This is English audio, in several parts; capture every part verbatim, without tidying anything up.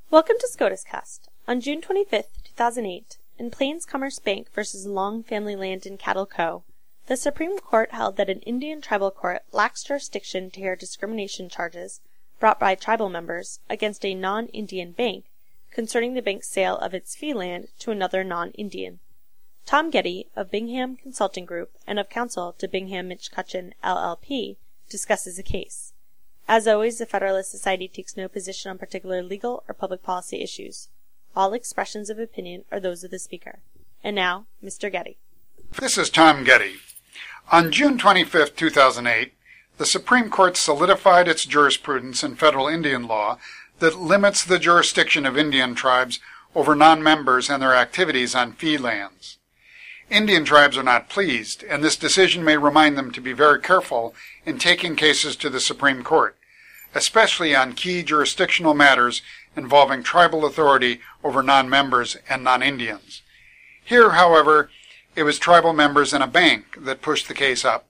Welcome to SCOTUS Cast. On June twenty-fifth, two thousand eight, in Plains Commerce Bank versus Long Family Land and Cattle Co., the Supreme Court held that an Indian tribal court lacks jurisdiction to hear discrimination charges brought by tribal members against a non-Indian bank concerning the bank's sale of its fee land to another non-Indian. Tom Getty of Bingham Consulting Group and of counsel to Bingham McCutcheon L L P discusses the case. As always, the Federalist Society takes no position on particular legal or public policy issues. All expressions of opinion are those of the speaker. And now, Mister Getty. This is Tom Getty. On June twenty-fifth, two thousand eight, the Supreme Court solidified its jurisprudence in federal Indian law that limits the jurisdiction of Indian tribes over non-members and their activities on fee lands. Indian tribes are not pleased, and this decision may remind them to be very careful in taking cases to the Supreme Court, especially on key jurisdictional matters involving tribal authority over non-members and non-Indians. Here, however, it was tribal members and a bank that pushed the case up.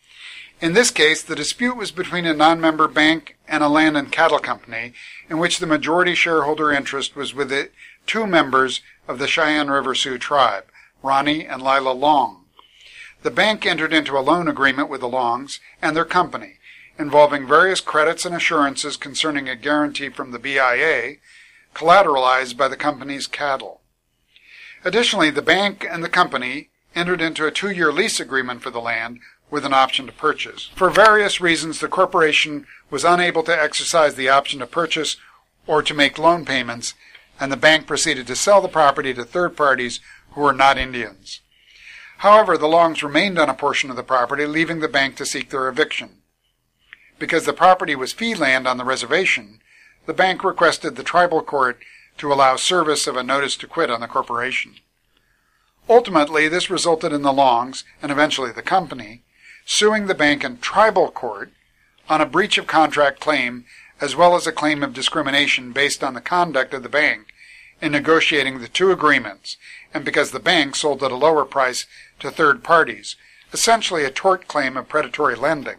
In this case, the dispute was between a non-member bank and a land and cattle company, in which the majority shareholder interest was with the two members of the Cheyenne River Sioux tribe, Ronnie and Lila Long. The bank entered into a loan agreement with the Longs and their company, involving various credits and assurances concerning a guarantee from the B I A, collateralized by the company's cattle. Additionally, the bank and the company entered into a two-year lease agreement for the land with an option to purchase. For various reasons, the corporation was unable to exercise the option to purchase or to make loan payments, and the bank proceeded to sell the property to third parties who were not Indians. However, the Longs remained on a portion of the property, leaving the bank to seek their eviction. Because the property was fee land on the reservation, the bank requested the tribal court to allow service of a notice to quit on the corporation. Ultimately, this resulted in the Longs, and eventually the company, suing the bank in tribal court on a breach of contract claim as well as a claim of discrimination based on the conduct of the bank in negotiating the two agreements, and because the bank sold at a lower price to third parties, essentially a tort claim of predatory lending.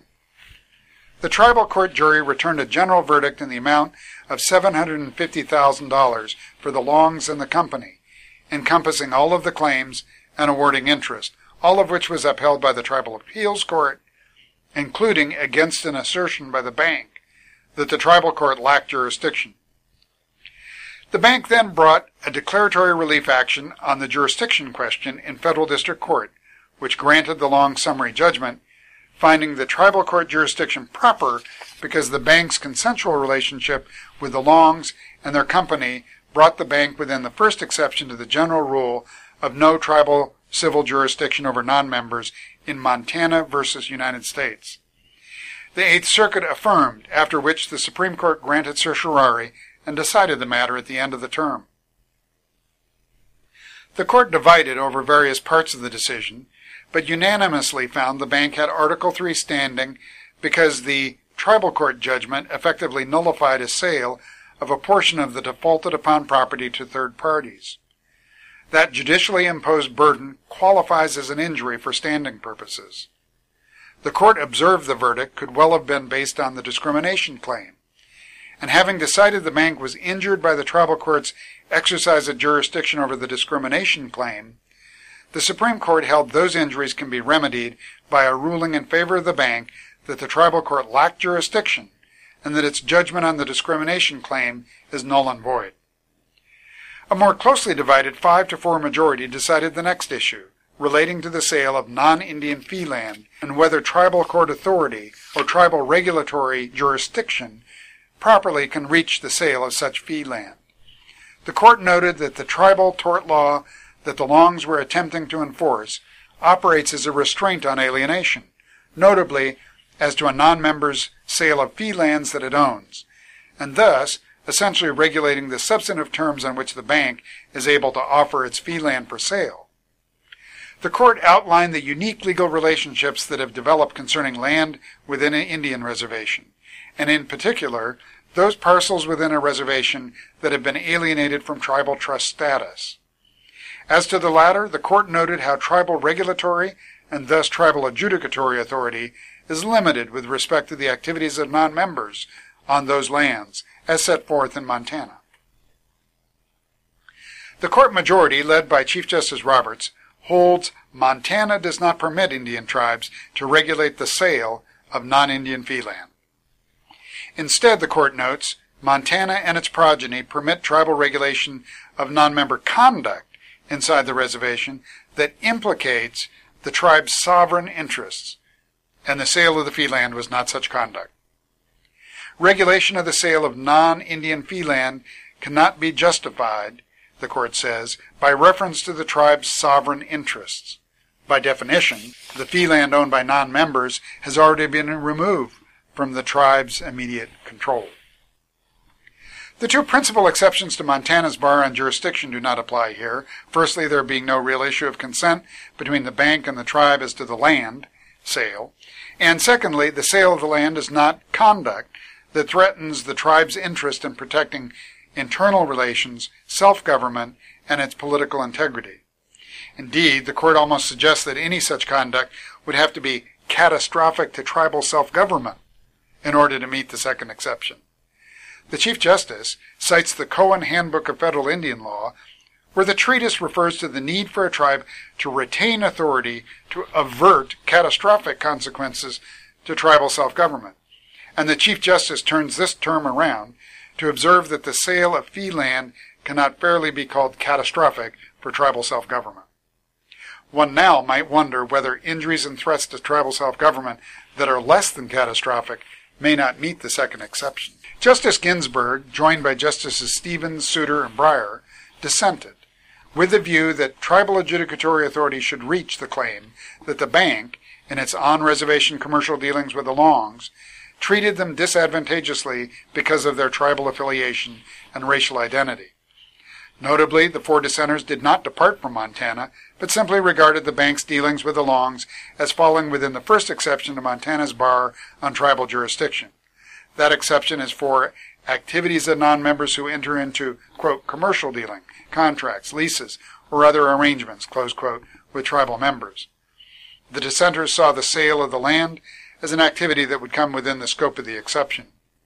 The tribal court jury returned a general verdict in the amount of seven hundred fifty thousand dollars for the Longs and the company, encompassing all of the claims and awarding interest, all of which was upheld by the Tribal Appeals Court, including against an assertion by the bank that the tribal court lacked jurisdiction. The bank then brought a declaratory relief action on the jurisdiction question in federal district court, which granted the Long summary judgment, finding the tribal court jurisdiction proper because the bank's consensual relationship with the Longs and their company brought the bank within the first exception to the general rule of no tribal civil jurisdiction over non-members in Montana versus United States. The Eighth Circuit affirmed, after which the Supreme Court granted certiorari and decided the matter at the end of the term. The court divided over various parts of the decision, but unanimously found the bank had Article three standing because the tribal court judgment effectively nullified a sale of a portion of the defaulted upon property to third parties. That judicially imposed burden qualifies as an injury for standing purposes. The court observed the verdict could well have been based on the discrimination claim, and having decided the bank was injured by the tribal court's exercise of jurisdiction over the discrimination claim, the Supreme Court held those injuries can be remedied by a ruling in favor of the bank that the tribal court lacked jurisdiction and that its judgment on the discrimination claim is null and void. A more closely divided five to four majority decided the next issue, relating to the sale of non-Indian fee land and whether tribal court authority or tribal regulatory jurisdiction properly can reach the sale of such fee land. The court noted that the tribal tort law that the Longs were attempting to enforce operates as a restraint on alienation, notably as to a non-member's sale of fee lands that it owns, and thus essentially regulating the substantive terms on which the bank is able to offer its fee land for sale. The court outlined the unique legal relationships that have developed concerning land within an Indian reservation, and in particular, those parcels within a reservation that have been alienated from tribal trust status. As to the latter, the court noted how tribal regulatory and thus tribal adjudicatory authority is limited with respect to the activities of non-members on those lands, as set forth in Montana. The court majority, led by Chief Justice Roberts, holds Montana does not permit Indian tribes to regulate the sale of non-Indian fee land. Instead, the court notes, Montana and its progeny permit tribal regulation of non-member conduct inside the reservation that implicates the tribe's sovereign interests, and the sale of the fee land was not such conduct. Regulation of the sale of non-Indian fee land cannot be justified, the court says, by reference to the tribe's sovereign interests. By definition, the fee land owned by non-members has already been removed from the tribe's immediate control. The two principal exceptions to Montana's bar on jurisdiction do not apply here. Firstly, there being no real issue of consent between the bank and the tribe as to the land sale. And secondly, the sale of the land is not conduct that threatens the tribe's interest in protecting internal relations, self-government, and its political integrity. Indeed, the court almost suggests that any such conduct would have to be catastrophic to tribal self-government in order to meet the second exception. The Chief Justice cites the Cohen Handbook of Federal Indian Law, where the treatise refers to the need for a tribe to retain authority to avert catastrophic consequences to tribal self-government. And the Chief Justice turns this term around to observe that the sale of fee land cannot fairly be called catastrophic for tribal self-government. One now might wonder whether injuries and threats to tribal self-government that are less than catastrophic may not meet the second exception. Justice Ginsburg, joined by Justices Stevens, Souter, and Breyer, dissented, with the view that tribal adjudicatory authority should reach the claim that the bank, in its on-reservation commercial dealings with the Longs, treated them disadvantageously because of their tribal affiliation and racial identity. Notably, the four dissenters did not depart from Montana, but simply regarded the bank's dealings with the Longs as falling within the first exception to Montana's bar on tribal jurisdiction. That exception is for activities of non-members who enter into, quote, commercial dealing, contracts, leases, or other arrangements, close quote, with tribal members. The dissenters saw the sale of the land as an activity that would come within the scope of the exception.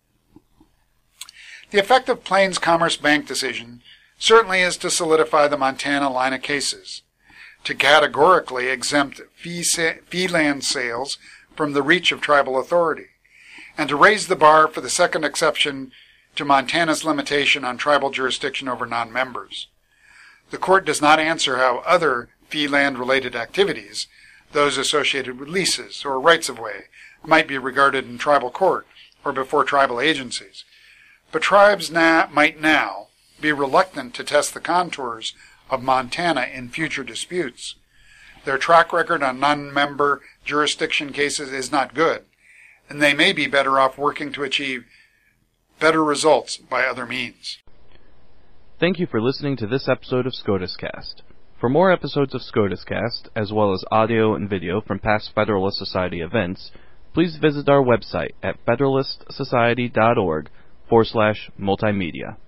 The effect of Plains Commerce Bank decision certainly is to solidify the Montana line of cases, to categorically exempt fee, sa- fee land sales from the reach of tribal authority, and to raise the bar for the second exception to Montana's limitation on tribal jurisdiction over non-members. The court does not answer how other fee land-related activities, those associated with leases or rights-of-way, might be regarded in tribal court or before tribal agencies. But tribes na- might now be reluctant to test the contours of Montana in future disputes. Their track record on non-member jurisdiction cases is not good, and they may be better off working to achieve better results by other means. Thank you for listening to this episode of SCOTUS Cast. For more episodes of SCOTUS Cast, as well as audio and video from past Federalist Society events, please visit our website at federalistsociety.org forward slash multimedia.